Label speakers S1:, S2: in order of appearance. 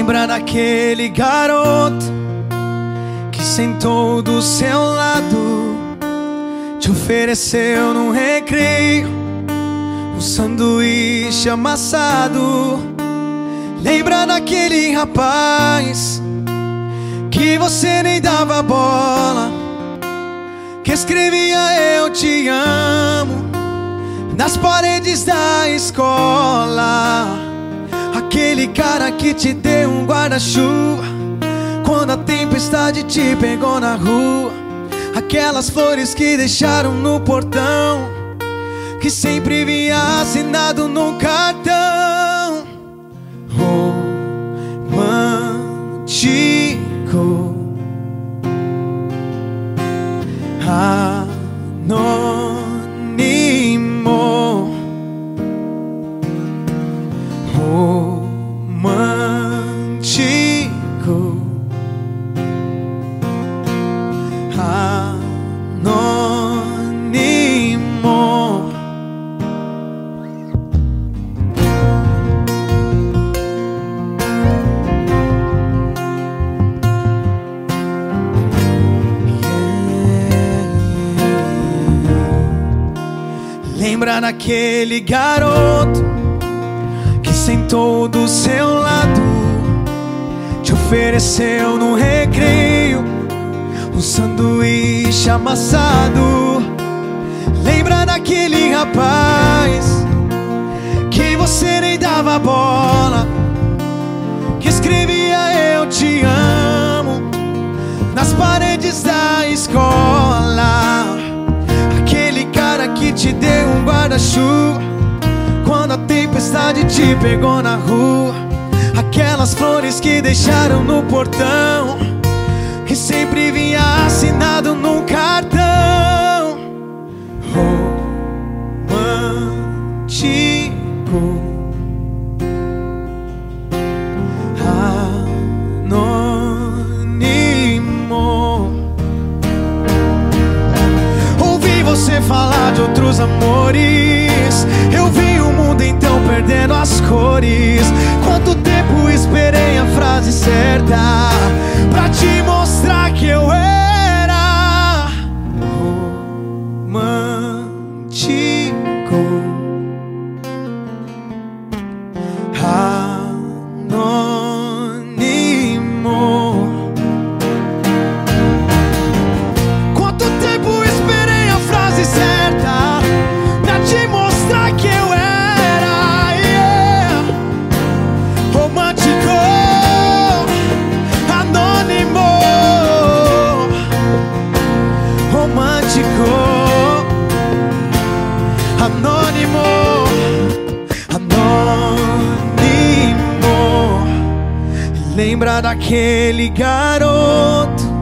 S1: Lembra daquele garoto que sentou do seu lado, te ofereceu num recreio um sanduíche amassado. Lembra daquele rapaz que você nem dava bola, que escrevia eu te amo nas paredes da escola. Aquele cara que te deu um guarda-chuva quando a tempestade te pegou na rua. Aquelas flores que deixaram no portão, que sempre vinha assinado no cartão. Romântico, anônimo, romântico, anônimo. Lembra daquele garoto que sentou do seu lado, te ofereceu no recreio um sanduíche amassado. Lembra daquele rapaz que você nem dava bola, que escrevia eu te amo nas paredes da escola. Aquele cara que te deu um guarda-chuva quando a tempestade te pegou na rua. Aquelas flores que deixaram no portão, que sempre vinha assinado num cartão. Romântico, anônimo. Ouvi você falar de outros amores, eu vi o mundo então perdendo as cores. Quanto tempo esperei a frase certa pra te mostrar que eu era romântico, anônimo. Quanto tempo esperei a frase certa pra te mostrar que eu era, yeah. Romântico, anônimo, romântico, anônimo, anônimo. Lembra daquele garoto